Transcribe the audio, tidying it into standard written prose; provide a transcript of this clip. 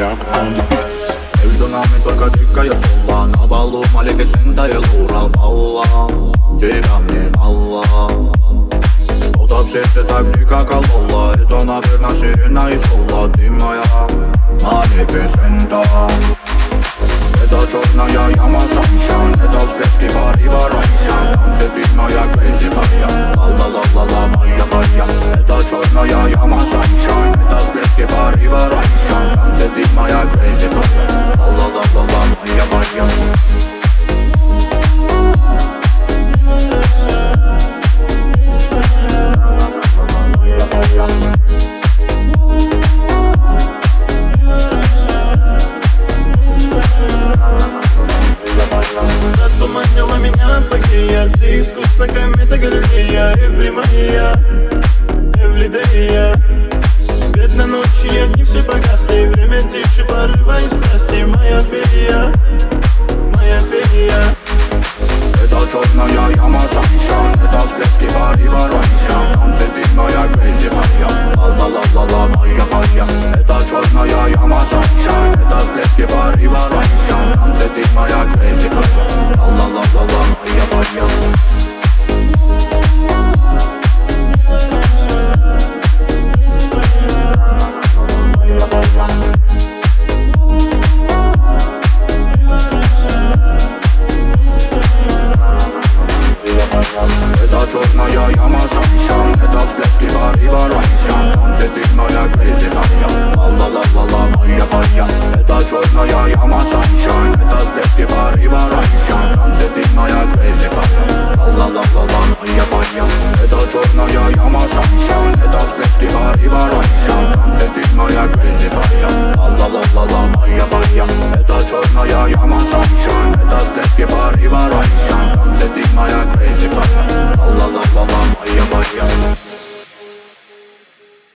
Maniac on the beats. Между нами только дикая сула. На балу малефисента и лура балла. Тебя мне мало. Что-то в сердце так дико кололо. Это, наверное, сирена из хула. Ты моя малефисента. Это черная яма sunshine. Это всплески порыва раньше. Танцы ты моя crazy fire. Ла-ла-ла-ла-ла, моя фая. Это черная яма sunshine. Это всплески порыва раньше. Танцы ты моя crazy fire. Ла-ла-ла-ла-ла, моя фая. Затуманила меня богиня, ты искусна комета Галилея. Every моя, everyday я. Бедной ночи огни все погасли. Время тише порыва и страсти. Моя фея, моя фея. Это черная яма sunshine. Это всплески порыва раньше. Танцы ты моя crazy fire. Ла-ла-ла-ла-ла, моя фая. Это черная яма sunshine. Это всплески порыва раньше. Танцы ты моя crazy fire. Ла-ла-ла-ла-ла, моя фая. Это черная яма sunshine. Это всплески порыва раньше. Танцы ты моя crazy fire. Ла-ла-ла-ла-ла, моя фая. Это черная яма sunshine. Это всплески порыва раньше. Танцы ты моя crazy fire. Ла-ла-ла-ла-ла, моя фая. Это черная яма sunshine. Это всплески порыва раньше. Танцы ты моя crazy fire. Ла-ла-ла-ла-ла, моя фая. Это черная яма sunshine. Это всплески порыва раньше. Танцы ты моя crazy fire. Ла-ла-ла-ла-ла, моя фая.